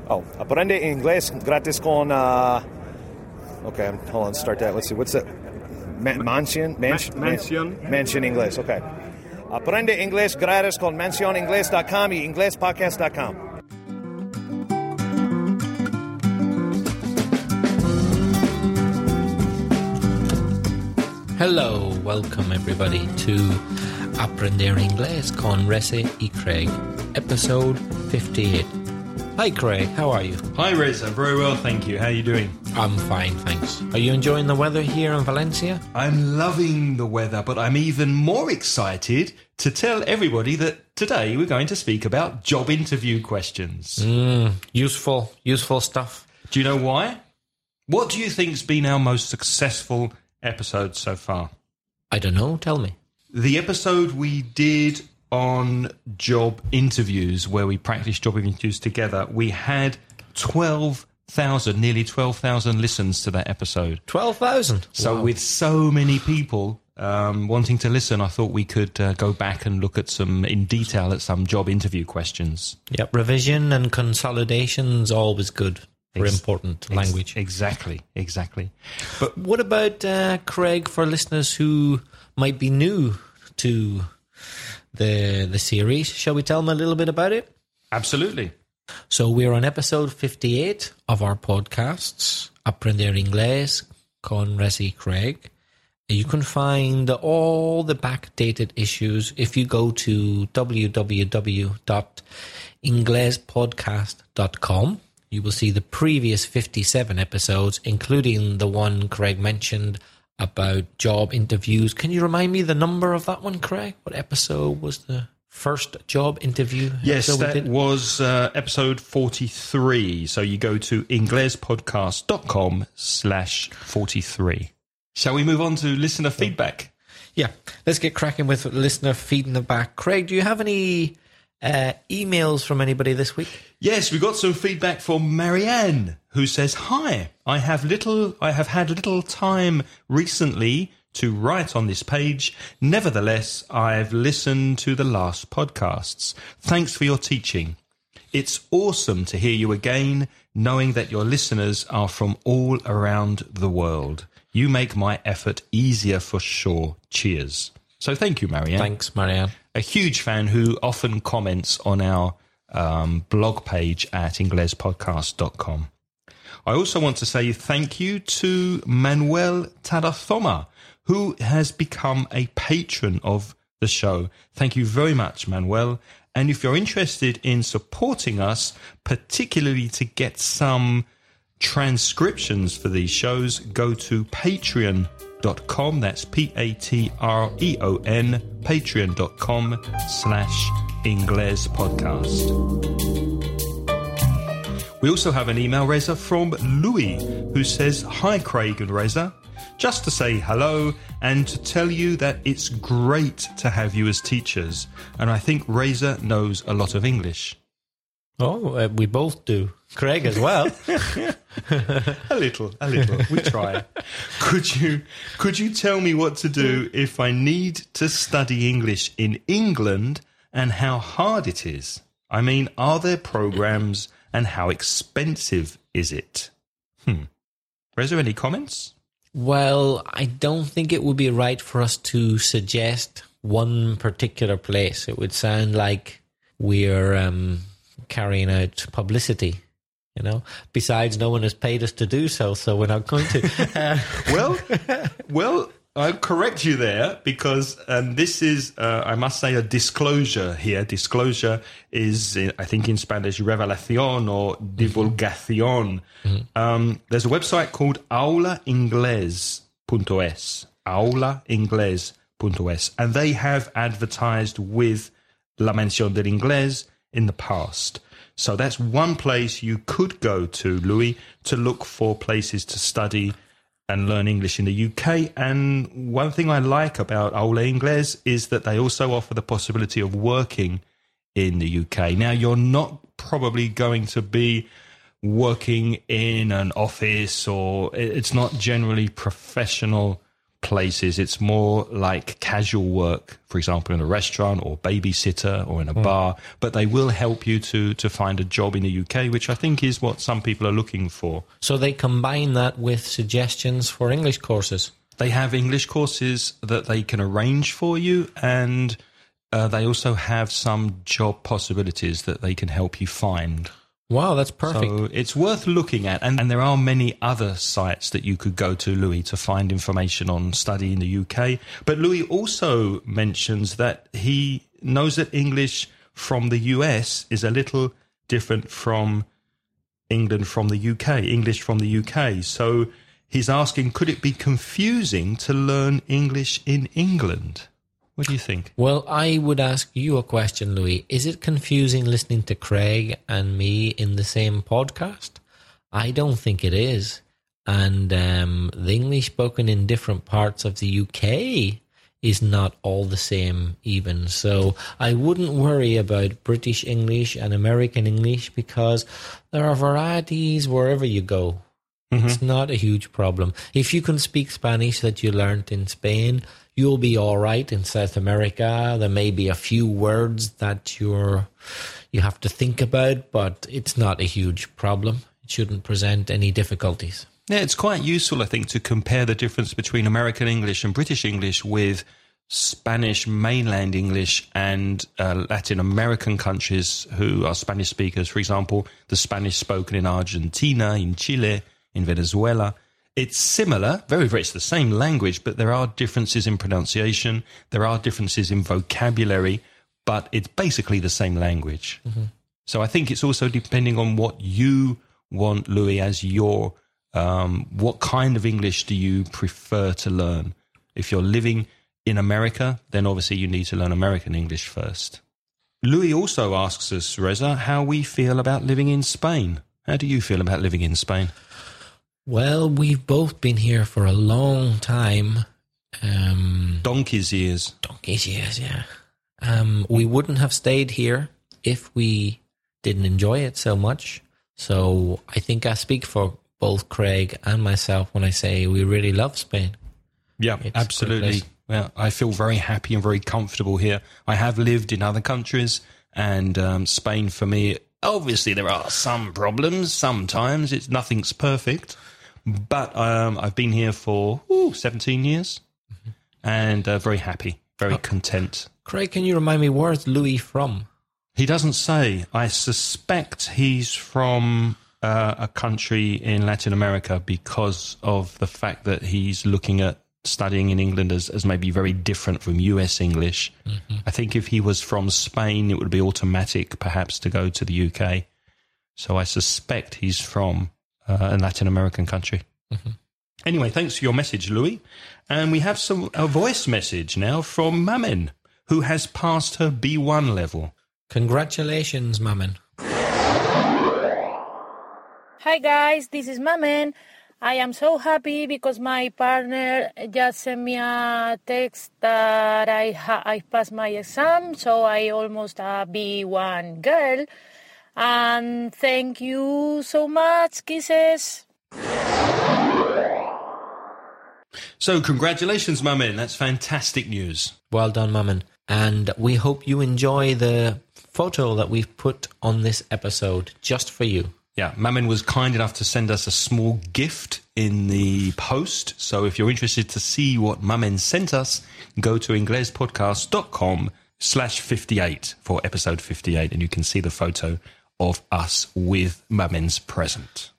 Oh, aprende inglés gratis con... okay, hold on, start that. Let's see, what's it? Mansion English, okay. Aprende inglés gratis con mencioningles.com y inglespodcast.com. Hello, welcome everybody to Aprender Inglés con Reza y Craig, episode 58. Hi Craig, how are you? Hi Reza, very well, thank you. How are you doing? I'm fine, thanks. Are you enjoying the weather here in Valencia? I'm loving the weather, but I'm even more excited to tell everybody that today we're going to speak about job interview questions. Useful stuff. Do you know why? What do you think's been our most successful episode so far? I don't know, tell me. The episode we did on job interviews, where we practiced job interviews together, we had nearly 12,000 listens to that episode. 12,000? So wow. With so many people wanting to listen, I thought we could go back and look at in detail at some job interview questions. Yep, revision and consolidation's always good for important language. Exactly. But what about, Craig, for listeners who might be new to the series? Shall we tell them a little bit about it? Absolutely. So we're on episode 58 of our podcasts, Aprender Inglés con Reza y Craig. You can find all the backdated issues if you go to www.inglespodcast.com. You will see the previous 57 episodes, including the one Craig mentioned about job interviews. Can you remind me the number of that one, Craig? What episode was the first job interview? Yes, that was episode 43. So you go to inglespodcast.com/43. Shall we move on to listener feedback? Yeah, let's get cracking with listener feedback. Craig, do you have any emails from anybody this week? Yes, we got some feedback from Marianne, who says, "Hi, I have had little time recently to write on this page. Nevertheless, I've listened to the last podcasts. Thanks for your teaching. It's awesome to hear you again, knowing that your listeners are from all around the world. You make my effort easier for sure. Cheers." So thank you, Marianne. Thanks, Marianne. A huge fan who often comments on our blog page at inglespodcast.com. I also want to say thank you to Manuel Tadathoma, who has become a patron of the show. Thank you very much, Manuel. And if you're interested in supporting us, particularly to get some transcriptions for these shows, go to patreon.com. That's Patreon, patreon.com/inglespodcast. We also have an email, Reza, from Louis, who says, "Hi, Craig and Reza. Just to say hello and to tell you that it's great to have you as teachers. And I think Reza knows a lot of English." Oh, we both do. Craig as well. A little. We try. Could you tell me what to do if I need to study English in England and how hard it is? I mean, are there programs and how expensive is it? Reza, any comments? Well, I don't think it would be right for us to suggest one particular place. It would sound like we're carrying out publicity, you know. Besides, no one has paid us to do so we're not going to. Well, I'll correct you there because this is, I must say, a disclosure here. Disclosure is, I think in Spanish, revelación or divulgación. There's a website called aulaingles.es, aulaingles.es, and they have advertised with La Mención del Inglés in the past. So that's one place you could go to, Louis, to look for places to study and learn English in the UK. And one thing I like about Aula Inglés is that they also offer the possibility of working in the UK. Now, you're not probably going to be working in an office, or it's not generally professional places. It's more like casual work, for example, in a restaurant or babysitter or in a bar, but they will help you to find a job in the UK, which I think is what some people are looking for. So they combine that with suggestions for English courses. They have English courses that they can arrange for you, and they also have some job possibilities that they can help you find. Wow, that's perfect. So it's worth looking at. And there are many other sites that you could go to, Louis, to find information on study in the UK. But Louis also mentions that he knows that English from the US is a little different from England from the UK, English from the UK. So he's asking, could it be confusing to learn English in England? What do you think? Well, I would ask you a question, Louis. Is it confusing listening to Craig and me in the same podcast? I don't think it is. And the English spoken in different parts of the UK is not all the same even. So I wouldn't worry about British English and American English because there are varieties wherever you go. Mm-hmm. It's not a huge problem. If you can speak Spanish that you learned in Spain, you'll be all right in South America. There may be a few words that you have to think about, but it's not a huge problem. It shouldn't present any difficulties. Yeah, it's quite useful, I think, to compare the difference between American English and British English with Spanish mainland English and Latin American countries who are Spanish speakers. For example, the Spanish spoken in Argentina, in Chile, in Venezuela. It's similar, very, very, it's the same language, but there are differences in pronunciation, there are differences in vocabulary, but it's basically the same language. Mm-hmm. So I think it's also depending on what you want, Louis, as your, what kind of English do you prefer to learn? If you're living in America, then obviously you need to learn American English first. Louis also asks us, Reza, how we feel about living in Spain. How do you feel about living in Spain? Well, we've both been here for a long time. Donkey's years. Donkey's years, yeah. We wouldn't have stayed here if we didn't enjoy it so much. So I think I speak for both Craig and myself when I say we really love Spain. Yeah, it's absolutely. Well, I feel very happy and very comfortable here. I have lived in other countries, and Spain for me, obviously there are some problems sometimes. Nothing's perfect. But I've been here for 17 years and very happy, very content. Craig, can you remind me, where's Louis from? He doesn't say. I suspect he's from a country in Latin America because of the fact that he's looking at studying in England as maybe very different from US English. Mm-hmm. I think if he was from Spain, it would be automatic perhaps to go to the UK. So I suspect he's from a Latin American country. Mm-hmm. Anyway, thanks for your message, Louis. And we have a voice message now from Mamen, who has passed her B1 level. Congratulations, Mamen. Hi guys, this is Mamen. I am so happy because my partner just sent me a text that I passed my exam, so I almost a B1 girl. And thank you so much, kisses. So congratulations, Mamen. That's fantastic news. Well done, Mamen. And we hope you enjoy the photo that we've put on this episode just for you. Yeah, Mamen was kind enough to send us a small gift in the post. So if you're interested to see what Mamen sent us, go to inglespodcast.com/58 for episode 58, and you can see the photo of us with Mamen's present.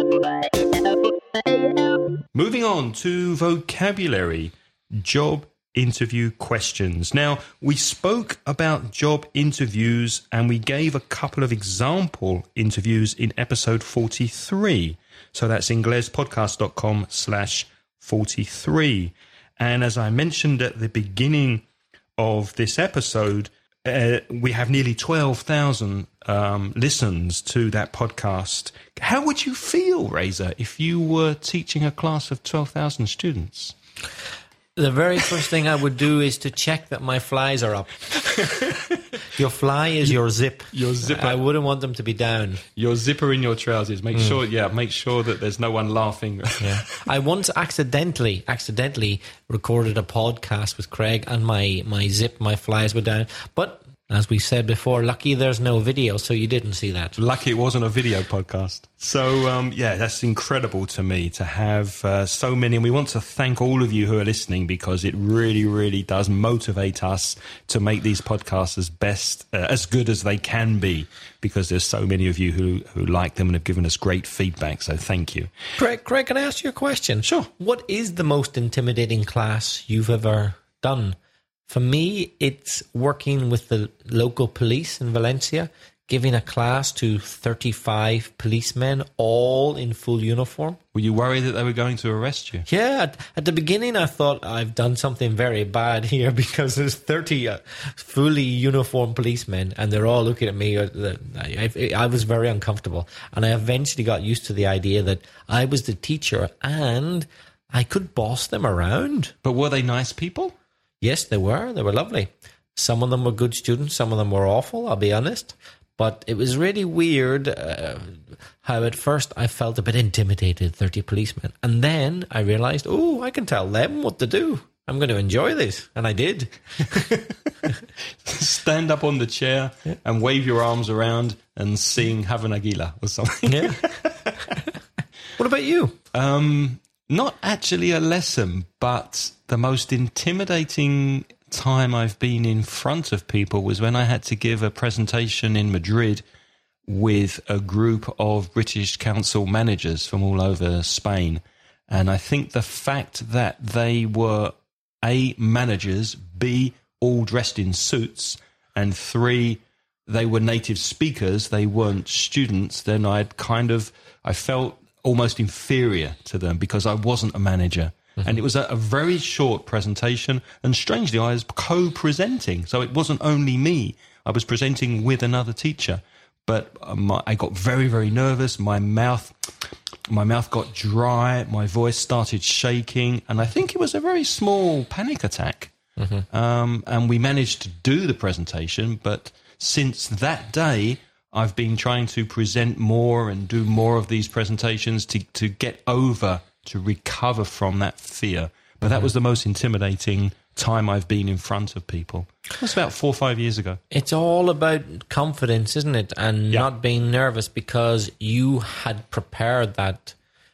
Moving on to vocabulary, job interview questions. Now, we spoke about job interviews and we gave a couple of example interviews in episode 43. So that's inglespodcast.com/43. And as I mentioned at the beginning of this episode, we have nearly 12,000 listens to that podcast. How would you feel, Reza, if you were teaching a class of 12,000 students? The very first thing I would do is to check that my flies are up. Your fly is your zip. Your zipper. I wouldn't want them to be down. Your zipper in your trousers. Make sure that there's no one laughing. Yeah. I once accidentally recorded a podcast with Craig, and my flies were down. But as we said before, lucky there's no video, so you didn't see that. Lucky it wasn't a video podcast. So, that's incredible to me to have so many. And we want to thank all of you who are listening, because it really, really does motivate us to make these podcasts as good as they can be, because there's so many of you who like them and have given us great feedback. So thank you. Craig, can I ask you a question? Sure. What is the most intimidating class you've ever done? For me, it's working with the local police in Valencia, giving a class to 35 policemen, all in full uniform. Were you worried that they were going to arrest you? Yeah, at the beginning I thought I've done something very bad here, because there's 30 fully uniformed policemen and they're all looking at me. I was very uncomfortable, and I eventually got used to the idea that I was the teacher and I could boss them around. But were they nice people? Yes, they were. They were lovely. Some of them were good students. Some of them were awful, I'll be honest. But it was really weird how at first I felt a bit intimidated, 30 policemen. And then I realized, I can tell them what to do. I'm going to enjoy this. And I did. Stand up on the chair and wave your arms around and sing Have an Aguila or something. Yeah. What about you? Not actually a lesson, but the most intimidating time I've been in front of people was when I had to give a presentation in Madrid with a group of British Council managers from all over Spain. And I think the fact that they were A, managers, B, all dressed in suits, and 3, they were native speakers, they weren't students, then I felt almost inferior to them because I wasn't a manager. Mm-hmm. And it was a very short presentation, and strangely I was co-presenting, so it wasn't only me. I was presenting with another teacher, but I got very, very nervous. My mouth got dry, my voice started shaking, and I think it was a very small panic attack. Mm-hmm. And we managed to do the presentation, but since that day I've been trying to present more and do more of these presentations to get over, to recover from that fear. But that was the most intimidating time I've been in front of people. That's about 4 or 5 years ago. It's all about confidence, isn't it? And not being nervous, because you had prepared that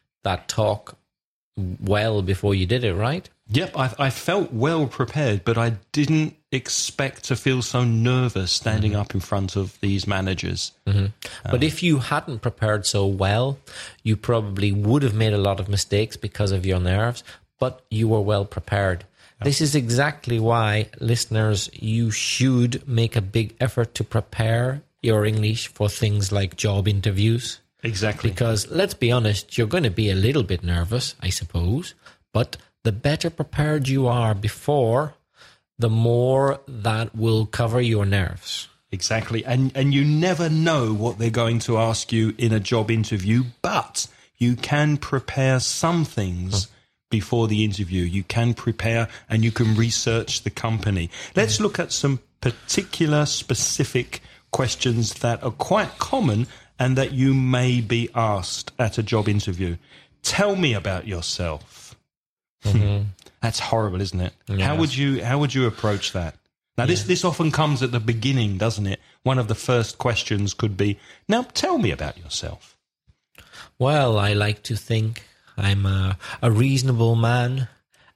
talk well before you did it, right? Yep, I felt well prepared, but I didn't expect to feel so nervous standing up in front of these managers. Mm-hmm. But if you hadn't prepared so well, you probably would have made a lot of mistakes because of your nerves, but you were well prepared. Yep. This is exactly why, listeners, you should make a big effort to prepare your English for things like job interviews. Exactly. Because, let's be honest, you're going to be a little bit nervous, I suppose, but the better prepared you are before, the more that will cover your nerves. Exactly. And you never know what they're going to ask you in a job interview, but you can prepare some things before the interview. You can prepare and you can research the company. Let's look at some particular specific questions that are quite common and that you may be asked at a job interview. Tell me about yourself. Mm-hmm. That's horrible, isn't it? Yes. How would you approach that? Now, this often comes at the beginning, doesn't it? One of the first questions could be, now tell me about yourself. Well, I like to think I'm a reasonable man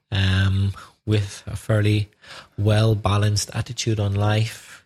with a fairly well-balanced attitude on life.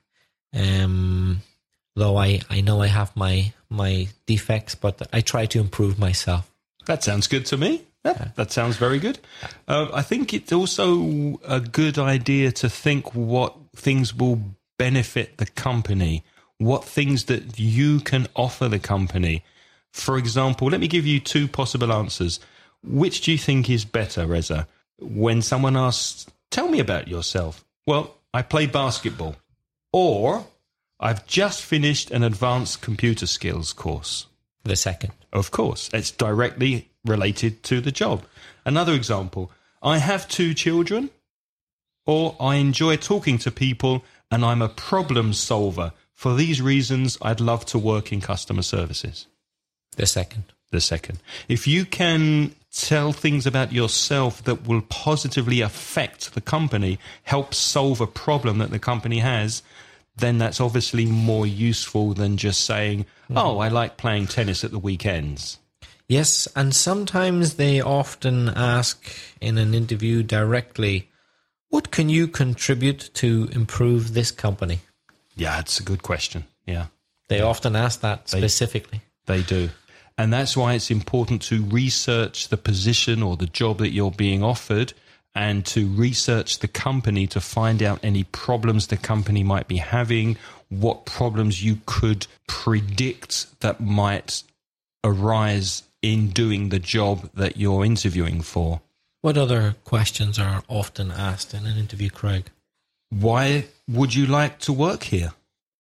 Though I know I have my defects, but I try to improve myself. That sounds good to me. That sounds very good. I think it's also a good idea to think what things will benefit the company, what things that you can offer the company. For example, let me give you 2 possible answers. Which do you think is better, Reza? When someone asks, tell me about yourself. Well, I play basketball. Or, I've just finished an advanced computer skills course. The second. Of course. It's directly related to the job. Another example, I have 2 children, or I enjoy talking to people and I'm a problem solver. For these reasons, I'd love to work in customer services. The second. The second. If you can tell things about yourself that will positively affect the company, help solve a problem that the company has, then that's obviously more useful than just saying, oh, I like playing tennis at the weekends. Yes, and sometimes they often ask in an interview directly, what can you contribute to improve this company? Yeah, it's a good question. Yeah. They often ask that specifically. They do. And that's why it's important to research the position or the job that you're being offered and to research the company to find out any problems the company might be having, what problems you could predict that might arise in doing the job that you're interviewing for. What other questions are often asked in an interview, Craig? Why would you like to work here?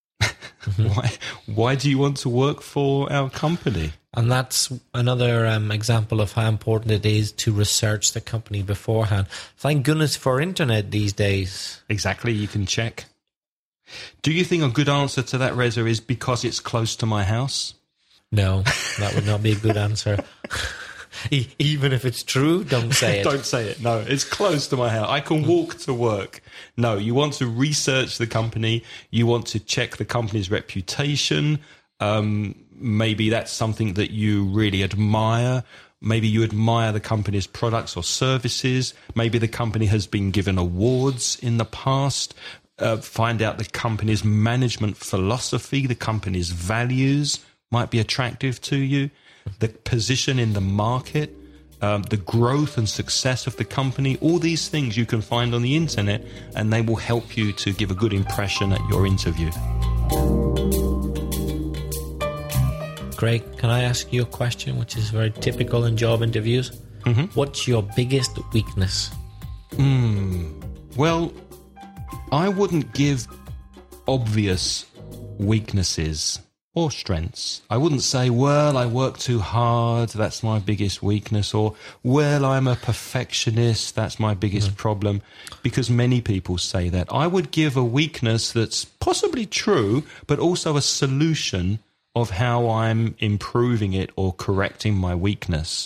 Why do you want to work for our company? And that's another example of how important it is to research the company beforehand. Thank goodness for internet these days. Exactly, you can check. Do you think a good answer to that, Reza, is because it's close to my house? No, that would not be a good answer. Even if it's true, don't say it. Don't say it. No, it's close to my house. I can walk to work. No, you want to research the company. You want to check the company's reputation. Maybe that's something that you really admire. Maybe you admire the company's products or services. Maybe the company has been given awards in the past. Find out the company's management philosophy, the company's values might be attractive to you. The position in the market, the growth and success of the company, all these things you can find on the internet, and they will help you to give a good impression at your interview. Craig, can I ask you a question which is very typical in job interviews? Mm-hmm. What's your biggest weakness? Well, I wouldn't give obvious weaknesses or strengths. I wouldn't say, well, I work too hard, that's my biggest weakness, or, well, I'm a perfectionist, that's my biggest problem, because many people say that. I would give a weakness that's possibly true, but also a solution of how I'm improving it or correcting my weakness.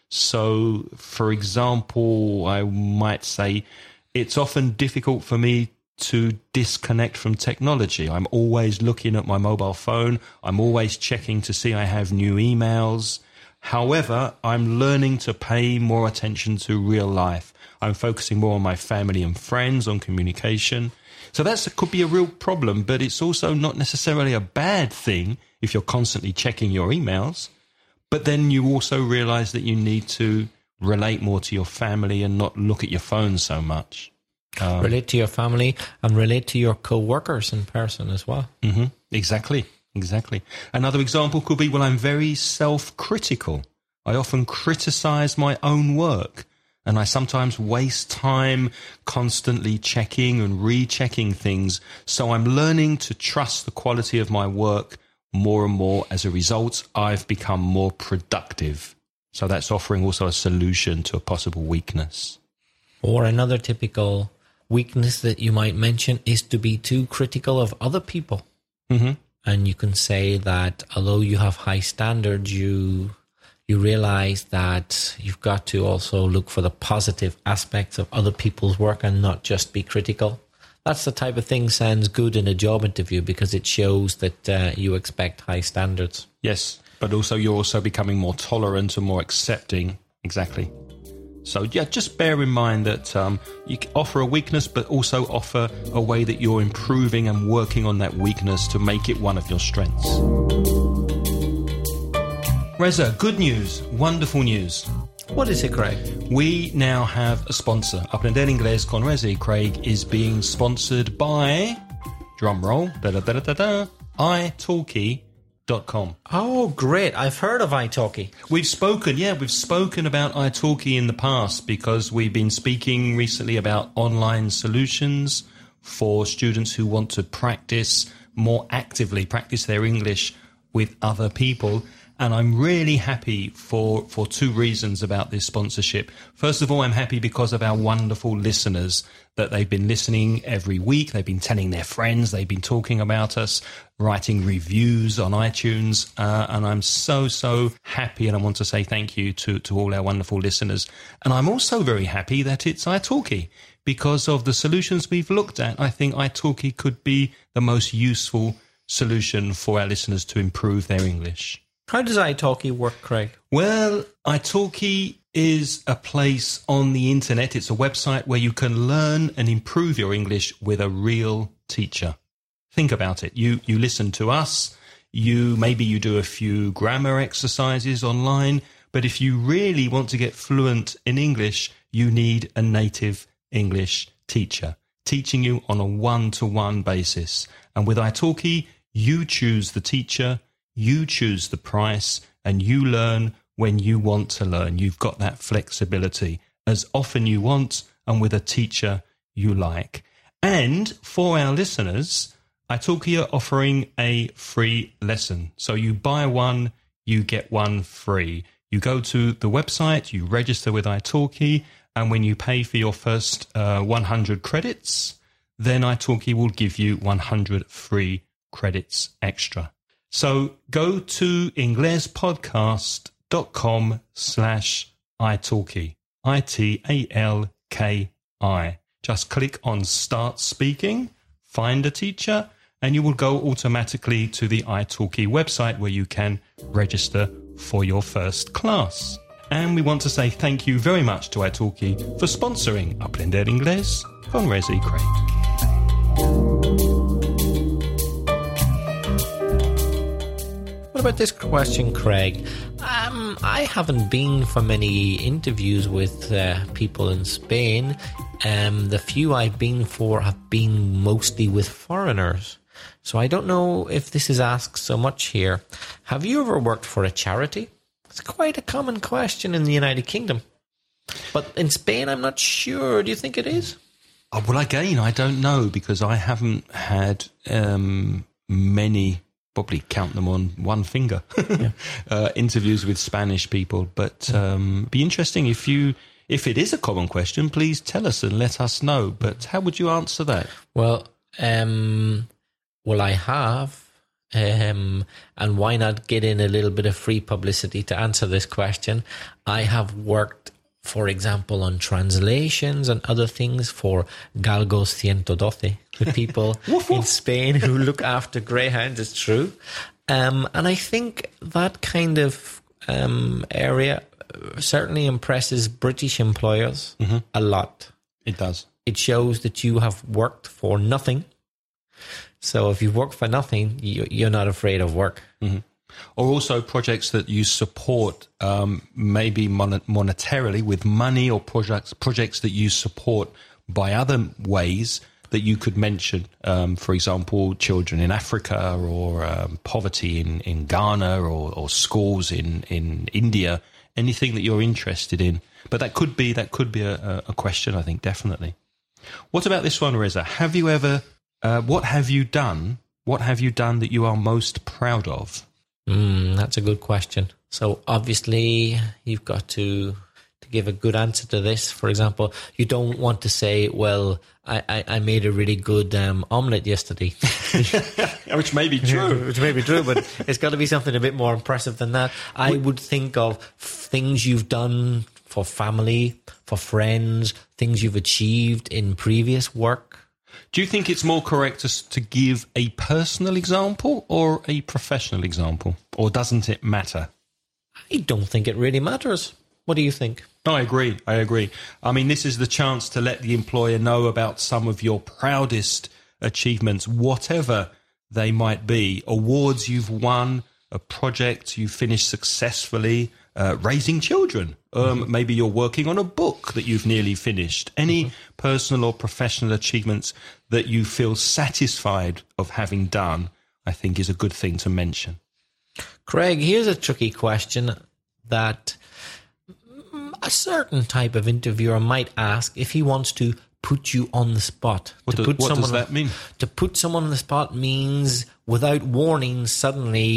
So, for example, I might say, it's often difficult for me to disconnect from technology. I'm always looking at my mobile phone. I'm always checking to see I have new emails. However, I'm learning to pay more attention to real life. I'm focusing more on my family and friends, on communication. So that could be a real problem, but it's also not necessarily a bad thing if you're constantly checking your emails. But then you also realize that you need to relate more to your family and not look at your phone so much. Relate to your family and relate to your co-workers in person as well. Mm-hmm. Exactly. Another example could be, well, I'm very self-critical. I often criticize my own work, and I sometimes waste time constantly checking and rechecking things. So I'm learning to trust the quality of my work more and more. As a result, I've become more productive. So that's offering also a solution to a possible weakness. Or another typical weakness that you might mention is to be too critical of other people. Mm-hmm. And you can say that although you have high standards, you realize that you've got to also look for the positive aspects of other people's work and not just be critical. That's the type of thing sounds good in a job interview because it shows that you expect high standards. Yes, but also you're also becoming more tolerant and more accepting. Exactly. So, yeah, just bear in mind that you can offer a weakness, but also offer a way that you're improving and working on that weakness to make it one of your strengths. Reza, good news, wonderful news. What is it, Craig? We now have a sponsor. Aprender Inglés con Reza y Craig is being sponsored by, drumroll, italki.com. Oh, great. I've heard of italki. We've spoken about italki in the past because we've been speaking recently about online solutions for students who want to practice more actively, practice their English with other people. And I'm really happy for two reasons about this sponsorship. First of all, I'm happy because of our wonderful listeners, that they've been listening every week. They've been telling their friends. They've been talking about us, writing reviews on iTunes. And I'm so happy. And I want to say thank you to all our wonderful listeners. And I'm also very happy that it's italki. Because of the solutions we've looked at, I think italki could be the most useful solution for our listeners to improve their English. How does italki work, Craig? Well, italki is a place on the internet. It's a website where you can learn and improve your English with a real teacher. Think about it. You listen to us. Maybe you do a few grammar exercises online. But if you really want to get fluent in English, you need a native English teacher teaching you on a one-to-one basis. And with italki, you choose the teacher, you choose the price, and you learn when you want to learn. You've got that flexibility as often you want and with a teacher you like. And for our listeners, italki are offering a free lesson. So you buy one, you get one free. You go to the website, you register with italki, and when you pay for your first 100 credits, then italki will give you 100 free credits extra. So go to inglespodcast.com/italki, ITALKI. Just click on Start Speaking, find a teacher, and you will go automatically to the italki website where you can register for your first class. And we want to say thank you very much to italki for sponsoring Aprender Inglés con Reza y Craig. What about this question, Craig? I haven't been for many interviews with people in Spain. The few I've been for have been mostly with foreigners. So I don't know if this is asked so much here. Have you ever worked for a charity? It's quite a common question in the United Kingdom. But in Spain, I'm not sure. Do you think it is? Oh, well, again, I don't know, because I haven't had many, probably count them on one finger, interviews with Spanish people. But be interesting if it is a common question, please tell us and let us know. But how would you answer that? Well, I have. And why not get in a little bit of free publicity to answer this question? I have worked, for example, on translations and other things for Galgos 112, the people in Spain who look after greyhounds. It's true. And I think that kind of area certainly impresses British employers a lot. It does. It shows that you have worked for nothing. So if you work for nothing, you're not afraid of work. Mm-hmm. Or also projects that you support, maybe monetarily with money, or projects that you support by other ways that you could mention. For example, children in Africa, or poverty in Ghana, or schools in India. Anything that you're interested in. But that could be a question, I think, definitely. What about this one, Reza? Have you ever... what have you done? What have you done that you are most proud of? That's a good question. So obviously you've got to give a good answer to this. For example, you don't want to say, well, I made a really good omelette yesterday. Which may be true. But it's got to be something a bit more impressive than that. I would think of things you've done for family, for friends, things you've achieved in previous work. Do you think it's more correct to give a personal example or a professional example? Or doesn't it matter? I don't think it really matters. What do you think? I agree. I mean, this is the chance to let the employer know about some of your proudest achievements, whatever they might be. Awards you've won, a project you finished successfully, raising children. Maybe you're working on a book that you've nearly finished. Any personal or professional achievements that you feel satisfied of having done, I think is a good thing to mention. Craig, here's a tricky question that a certain type of interviewer might ask if he wants to put you on the spot. What does that mean? To put someone on the spot means, without warning, suddenly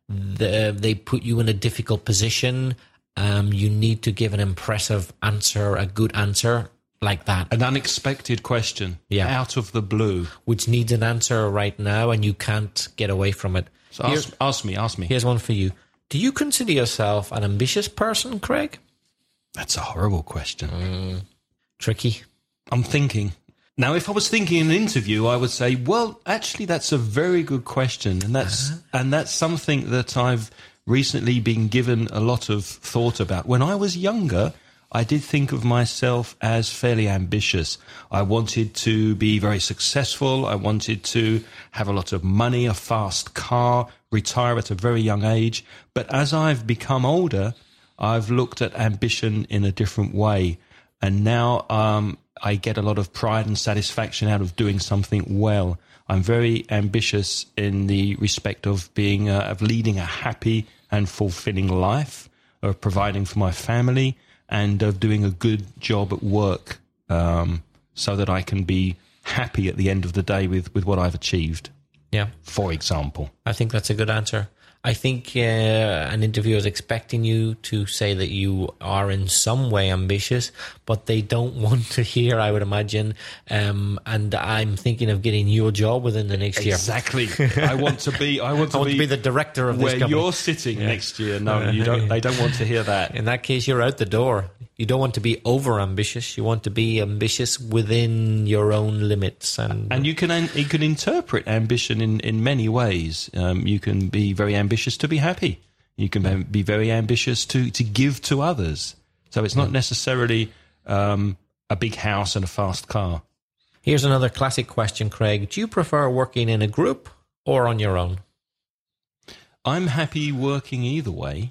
they put you in a difficult position. You need to give an impressive answer, a good answer like that. An unexpected question, out of the blue. Which needs an answer right now, and you can't get away from it. So ask me. Here's one for you. Do you consider yourself an ambitious person, Craig? That's a horrible question. Tricky. I'm thinking. Now, if I was thinking in an interview, I would say, well, actually, that's a very good question. And that's something that I've recently been given a lot of thought about. When I was younger, I did think of myself as fairly ambitious. I wanted to be very successful. I wanted to have a lot of money, a fast car, retire at a very young age. But as I've become older, I've looked at ambition in a different way. And now I get a lot of pride and satisfaction out of doing something well. I'm very ambitious in the respect of being of leading a happy and fulfilling life, of providing for my family, and of doing a good job at work, so that I can be happy at the end of the day with what I've achieved. Yeah. For example. I think that's a good answer. I think an interviewer is expecting you to say that you are in some way ambitious, but they don't want to hear, I would imagine. And I'm thinking of getting your job within the next year. Exactly. I want to be the director of this where company. you're sitting next year. No, you don't. They don't want to hear that. In that case, you're out the door. You don't want to be over ambitious. You want to be ambitious within your own limits, and you can interpret ambition in many ways. You can be very ambitious to be happy. You can be very ambitious to give to others. So it's not necessarily a big house and a fast car. Here's another classic question, Craig. Do you prefer working in a group or on your own? I'm happy working either way.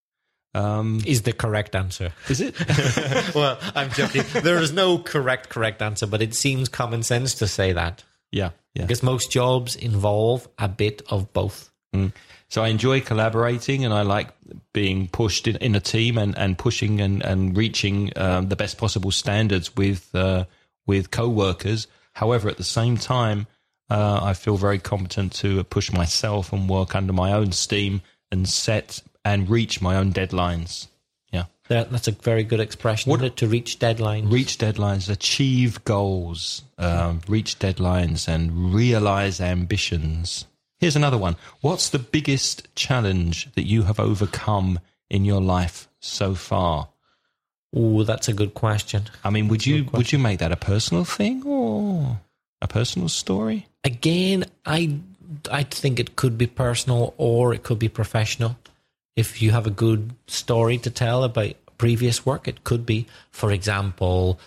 Is the correct answer. Is it? Well, I'm joking. There is no correct answer, but it seems common sense to say that. Yeah. Because most jobs involve a bit of both. So I enjoy collaborating, and I like being pushed in a team and pushing and reaching the best possible standards with co-workers. However, at the same time, I feel very competent to push myself and work under my own steam and set and reach my own deadlines. Yeah. That's a very good expression, isn't it? To reach deadlines. Reach deadlines, achieve goals, reach deadlines, and realize ambitions. Here's another one. What's the biggest challenge that you have overcome in your life so far? Oh, that's a good question. I mean, would you make that a personal thing or a personal story? Again, I think it could be personal or it could be professional. If you have a good story to tell about previous work, it could be, for example,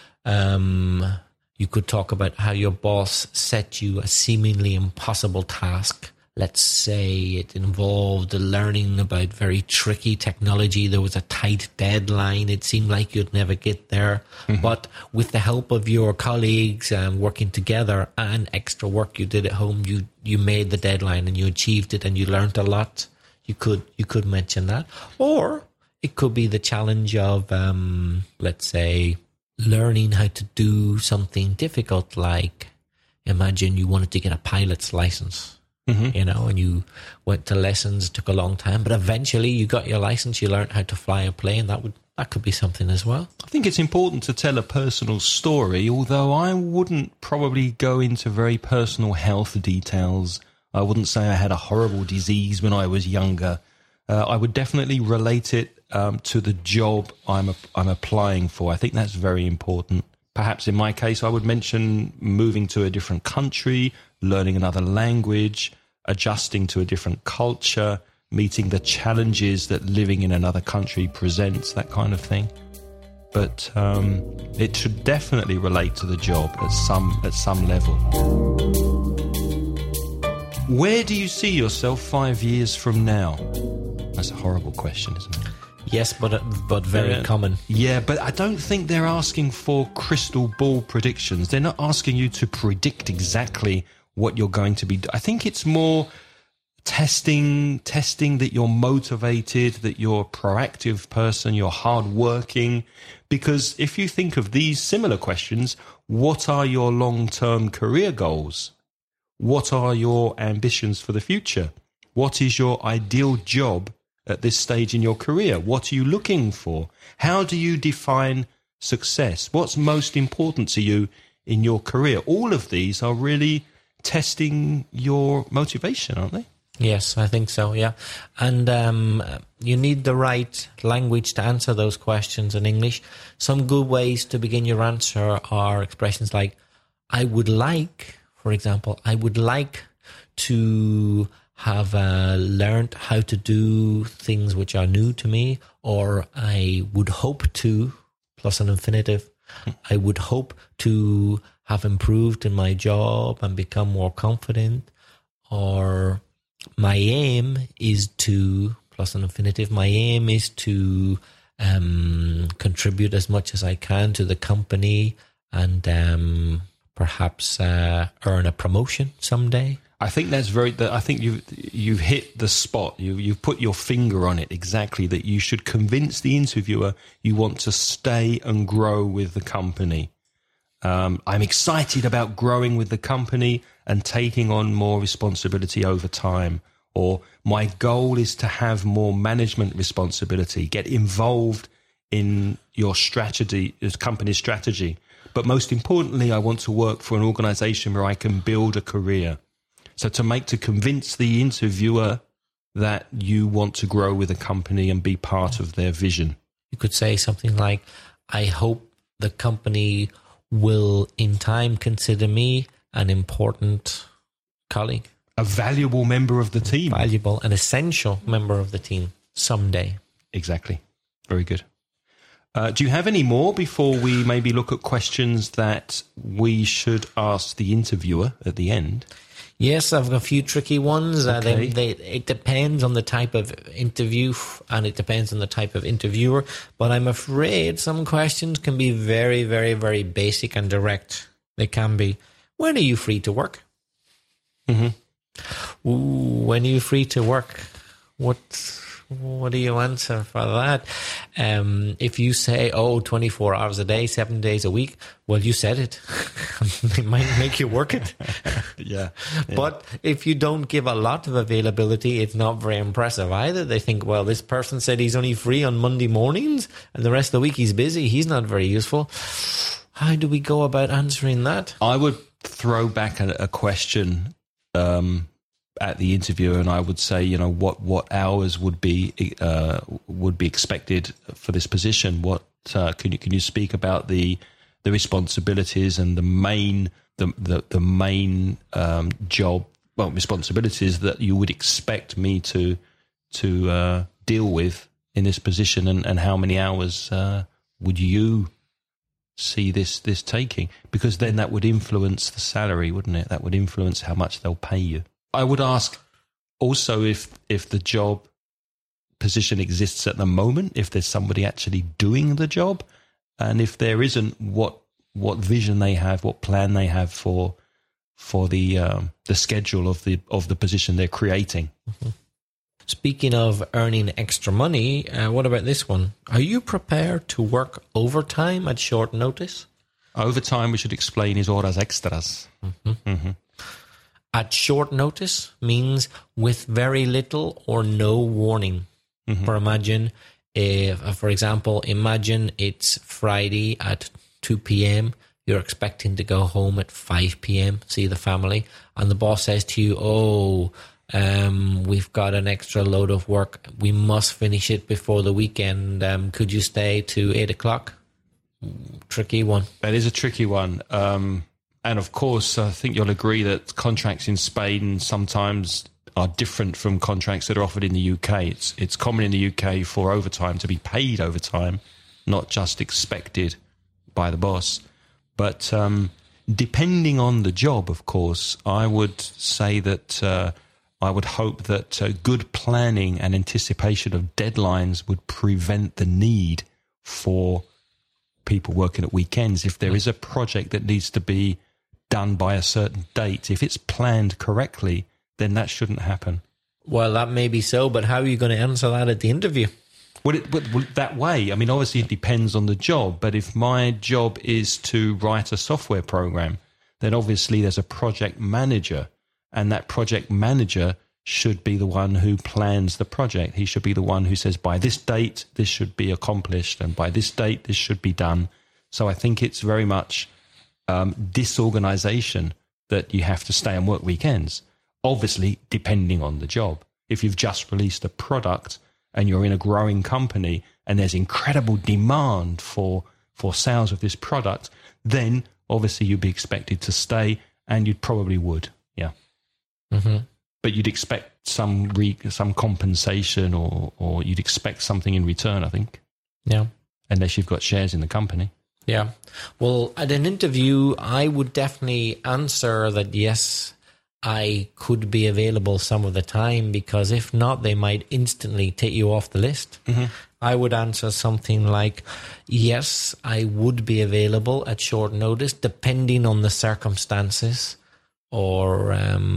you could talk about how your boss set you a seemingly impossible task. Let's say it involved learning about very tricky technology. There was a tight deadline. It seemed like you'd never get there. Mm-hmm. But with the help of your colleagues and working together and extra work you did at home, you made the deadline and you achieved it and you learned a lot. You could mention that. Or it could be the challenge of, let's say, learning how to do something difficult, like imagine you wanted to get a pilot's license. Mm-hmm. And you went to lessons, it took a long time, but eventually you got your license, you learned how to fly a plane. That could be something as well. I think it's important to tell a personal story, although I wouldn't probably go into very personal health details. I wouldn't say I had a horrible disease when I was younger. I would definitely relate it to the job I'm applying for. I think that's very important. Perhaps in my case, I would mention moving to a different country, learning another language, adjusting to a different culture, meeting the challenges that living in another country presents, that kind of thing. But it should definitely relate to the job at some level. Where do you see yourself 5 years from now? That's a horrible question, isn't it? Yes, but very common. Yeah, but I don't think they're asking for crystal ball predictions. They're not asking you to predict exactly what you're going to be. I think it's more testing that you're motivated, that you're a proactive person, you're hardworking. Because if you think of these similar questions, what are your long-term career goals? What are your ambitions for the future? What is your ideal job at this stage in your career? What are you looking for? How do you define success? What's most important to you in your career? All of these are really testing your motivation, aren't they? Yes, I think so, yeah. And you need the right language to answer those questions in English. Some good ways to begin your answer are expressions like, I would like, for example, I would like to have learned how to do things which are new to me, or I would hope to, plus an infinitive, I would hope to have improved in my job and become more confident, or my aim is to, plus an infinitive, my aim is to contribute as much as I can to the company and perhaps earn a promotion someday. I think that's I think you've hit the spot. You've put your finger on it exactly, that you should convince the interviewer you want to stay and grow with the company. I'm excited about growing with the company and taking on more responsibility over time. Or my goal is to have more management responsibility, get involved in your strategy, your company's strategy. But most importantly, I want to work for an organization where I can build a career. So to convince the interviewer that you want to grow with a company and be part of their vision. You could say something like, I hope the company will in time consider me an important colleague. A valuable member of the team. Valuable, an essential member of the team someday. Exactly. Very good. Do you have any more before we maybe look at questions that we should ask the interviewer at the end? Yes, I've got a few tricky ones. Okay. It depends on the type of interview and it depends on the type of interviewer. But I'm afraid some questions can be very, very, very basic and direct. They can be, when are you free to work? Mm-hmm. Ooh, when are you free to work? What do you answer for that? If you say, 24 hours a day, 7 days a week, well, you said it. They might make you work it. Yeah. But if you don't give a lot of availability, it's not very impressive either. They think, well, this person said he's only free on Monday mornings and the rest of the week he's busy. He's not very useful. How do we go about answering that? I would throw back a question at the interviewer, and I would say, what hours would be expected for this position? What can you speak about the responsibilities and the main job responsibilities that you would expect me to deal with in this position, and how many hours would you see this taking? Because then that would influence the salary, wouldn't it? That would influence how much they'll pay you. I would ask also if the job position exists at the moment, if there's somebody actually doing the job, and if there isn't, what vision they have, what plan they have for the schedule of the position they're creating. Mm-hmm. Speaking of earning extra money, what about this one? Are you prepared to work overtime at short notice? Overtime, we should explain, is horas extras. Mm-hmm. Mm-hmm. At short notice means with very little or no warning. Mm-hmm. For example, imagine it's Friday at 2 p.m. You're expecting to go home at 5 p.m., see the family, and the boss says to you, we've got an extra load of work. We must finish it before the weekend. Could you stay to 8 o'clock? Tricky one. That is a tricky one. And of course, I think you'll agree that contracts in Spain sometimes are different from contracts that are offered in the UK. It's common in the UK for overtime to be paid overtime, not just expected by the boss. But depending on the job, of course, I would say that I would hope that good planning and anticipation of deadlines would prevent the need for people working at weekends. If there is a project that needs to be done by a certain date, if it's planned correctly, then that shouldn't happen. Well, that may be so, but how are you going to answer that at the interview? Well, that way, I mean, obviously it depends on the job, but if my job is to write a software program, then obviously there's a project manager, and that project manager should be the one who plans the project. He should be the one who says, by this date, this should be accomplished, and by this date, this should be done. So I think it's very much disorganization that you have to stay and work weekends. Obviously, depending on the job. If you've just released a product and you're in a growing company and there's incredible demand for sales of this product, then obviously you'd be expected to stay, and you probably would, yeah. Mm-hmm. But you'd expect some compensation or you'd expect something in return, I think. Yeah. Unless you've got shares in the company. Yeah. Well, at an interview, I would definitely answer that, yes, I could be available some of the time, because if not, they might instantly take you off the list. Mm-hmm. I would answer something like, yes, I would be available at short notice, depending on the circumstances, or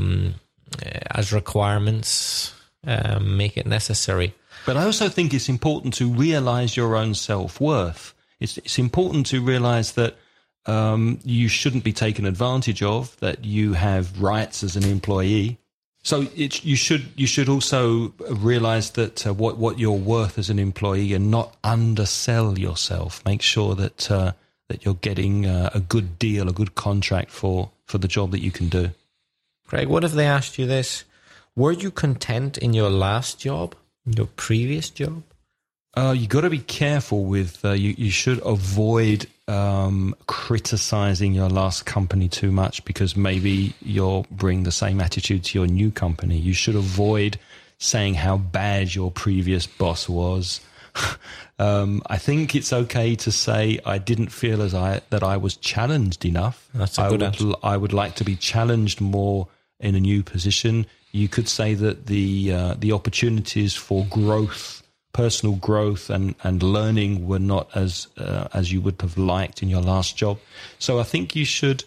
as requirements make it necessary. But I also think it's important to realize your own self-worth. It's important to realize that you shouldn't be taken advantage of, that you have rights as an employee. So you should also realize that what you're worth as an employee, and not undersell yourself. Make sure that you're getting a good deal, a good contract for the job that you can do. Craig, what if they asked you this? Were you content in your last job, your previous job? You got to be careful with. You should avoid criticizing your last company too much, because maybe you'll bring the same attitude to your new company. You should avoid saying how bad your previous boss was. I think it's okay to say I didn't feel that I was challenged enough. That's a good answer. I would like to be challenged more in a new position. You could say that the opportunities for growth, personal growth and learning, were not as you would have liked in your last job. So I think you should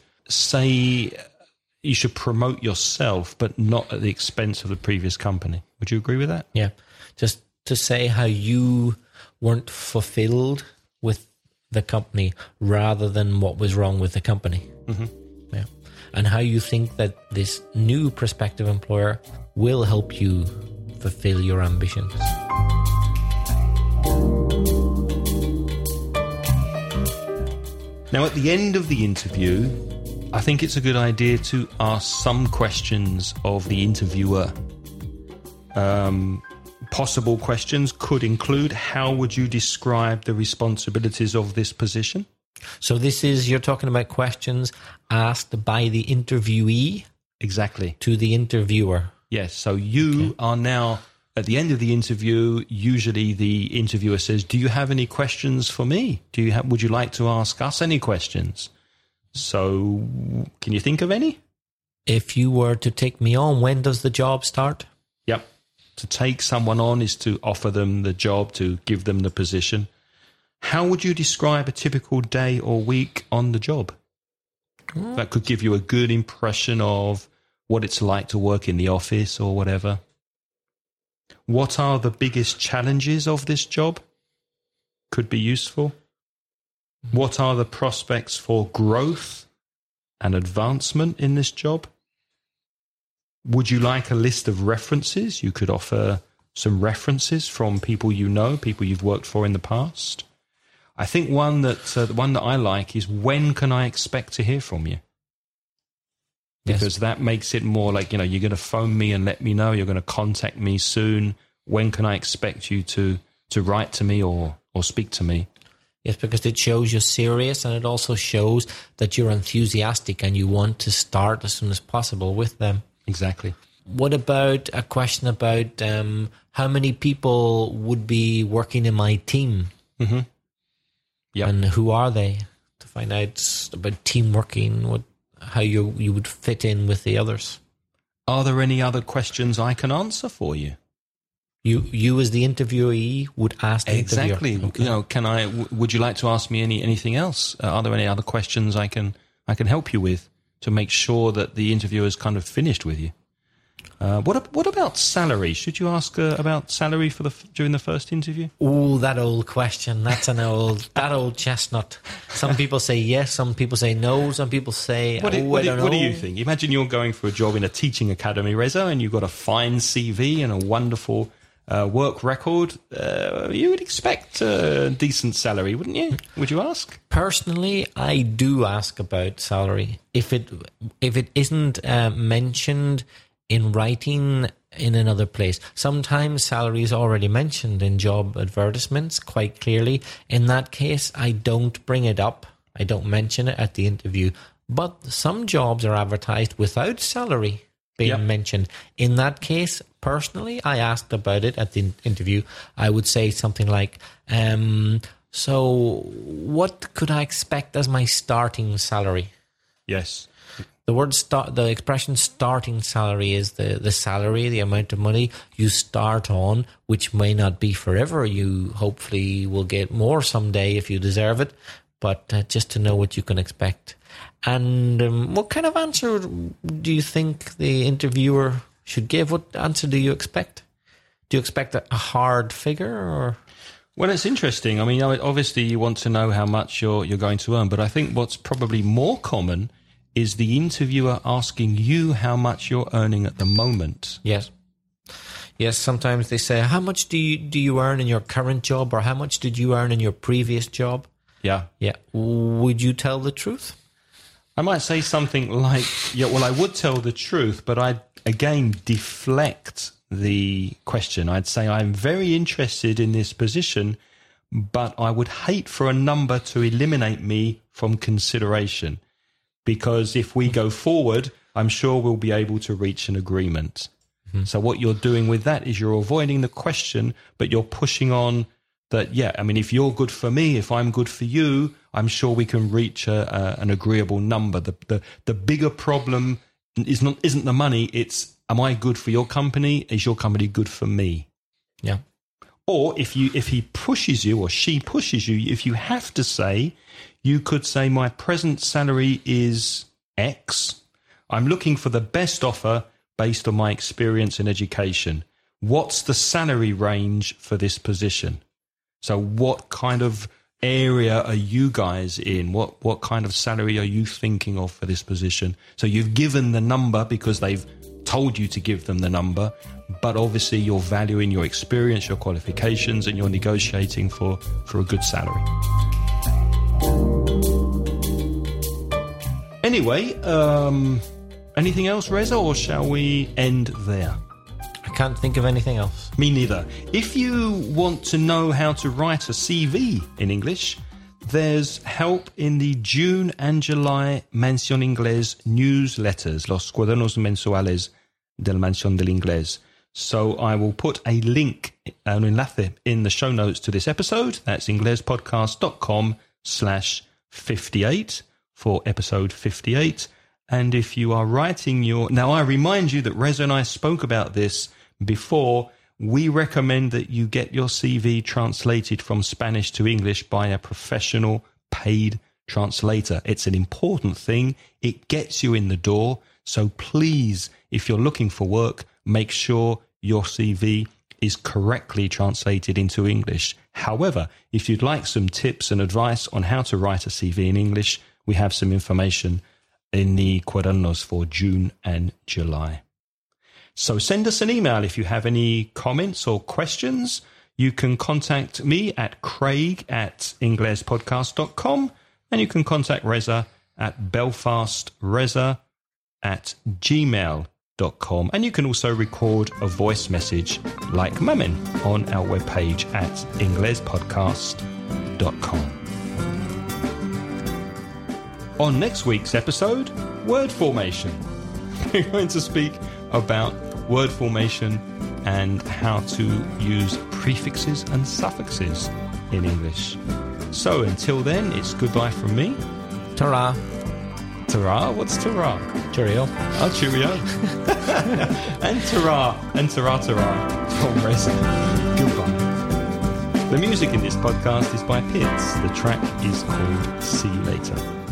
promote yourself, but not at the expense of the previous company. Would you agree with that? Yeah. Just to say how you weren't fulfilled with the company, rather than what was wrong with the company. Mm-hmm. Yeah. And how you think that this new prospective employer will help you fulfill your ambitions. Now, at the end of the interview, I think it's a good idea to ask some questions of the interviewer. Possible questions could include, how would you describe the responsibilities of this position? So you're talking about questions asked by the interviewee? Exactly. To the interviewer? Yes, so you are now, at the end of the interview, usually the interviewer says, do you have any questions for me? Would you like to ask us any questions? So, can you think of any? If you were to take me on, when does the job start? Yep. To take someone on is to offer them the job, to give them the position. How would you describe a typical day or week on the job? That could give you a good impression of what it's like to work in the office or whatever. What are the biggest challenges of this job? Could be useful. What are the prospects for growth and advancement in this job? Would you like a list of references? You could offer some references from people you know, people you've worked for in the past. I think the one that I like is, when can I expect to hear from you? Because that makes it more like, you're going to phone me and let me know, you're going to contact me soon. When can I expect you to write to me or speak to me? Yes, because it shows you're serious, and it also shows that you're enthusiastic and you want to start as soon as possible with them. Exactly. What about a question about how many people would be working in my team? Mm-hmm. Yep. And who are they? To find out about team working, how you would fit in with the others. Are there any other questions I can answer for you? You as the interviewee would ask the exactly. interviewer. Okay. Would you like to ask me anything else? Are there any other questions I can help you with to make sure that the interview is kind of finished with you? What about salary? Should you ask about salary during the first interview? Oh, that old question. That's that old chestnut. Some people say yes, some people say no, some people say, I don't know. What do you think? Imagine you're going for a job in a teaching academy, Reza, and you've got a fine CV and a wonderful work record. You would expect a decent salary, wouldn't you? Would you ask? Personally, I do ask about salary. If it isn't mentioned in writing in another place. Sometimes salary is already mentioned in job advertisements quite clearly. In that case, I don't bring it up. I don't mention it at the interview. But some jobs are advertised without salary being mentioned. In that case, personally, I asked about it at the interview. I would say something like, so what could I expect as my starting salary? Yes. The expression starting salary is the salary, the amount of money you start on, which may not be forever. You hopefully will get more someday if you deserve it, but just to know what you can expect. And what kind of answer do you think the interviewer should give? What answer do you expect? Do you expect a hard figure or? Well, it's interesting. I mean, obviously you want to know how much you're going to earn, but I think what's probably more common is the interviewer asking you how much you're earning at the moment. Yes. Yes, sometimes they say, how much do you earn in your current job, or how much did you earn in your previous job? Yeah. Yeah. Would you tell the truth? I might say something like, I would tell the truth, but I'd, again, deflect the question. I'd say, I'm very interested in this position, but I would hate for a number to eliminate me from consideration. Because if we go forward, I'm sure we'll be able to reach an agreement. Mm-hmm. So what you're doing with that is you're avoiding the question, but you're pushing on that, if you're good for me, if I'm good for you, I'm sure we can reach an agreeable number. The bigger problem isn't the money, it's, am I good for your company? Is your company good for me? Yeah. Or if he pushes you or she pushes you, if you have to say, you could say, my present salary is X. I'm looking for the best offer based on my experience and education. What's the salary range for this position? So what kind of area are you guys in? What kind of salary are you thinking of for this position? So you've given the number because they've told you to give them the number, but obviously you're valuing your experience, your qualifications, and you're negotiating for a good salary. Anyway, anything else, Reza, or shall we end there? I can't think of anything else. Me neither. If you want to know how to write a CV in English, there's help in the June and July Mención Inglés newsletters, los cuadernos mensuales del Mención del Inglés. So I will put a link, an enlace in the show notes to this episode. That's inglespodcast.com/58 for episode 58. And if you are writing now I remind you that Reza and I spoke about this before. We recommend that you get your CV translated from Spanish to English by a professional paid translator. It's an important thing. It gets you in the door. So please, if you're looking for work, make sure your CV is correctly translated into English. However, if you'd like some tips and advice on how to write a CV in English, we have some information in the Cuadernos for June and July. So send us an email if you have any comments or questions. You can contact me at craig@inglespodcast.com, and you can contact Reza at belfastreza@gmail.com. And you can also record a voice message like Mamen on our webpage at inglespodcast.com. On next week's episode, word formation. We're going to speak about word formation and how to use prefixes and suffixes in English. So until then, it's goodbye from me. Ta-ra. Ta-ra? What's ta-ra? Cheerio. Oh, cheerio. And ta-ra and ta-ra from Reza. Goodbye. The music in this podcast is by Pitts. The track is called See You Later.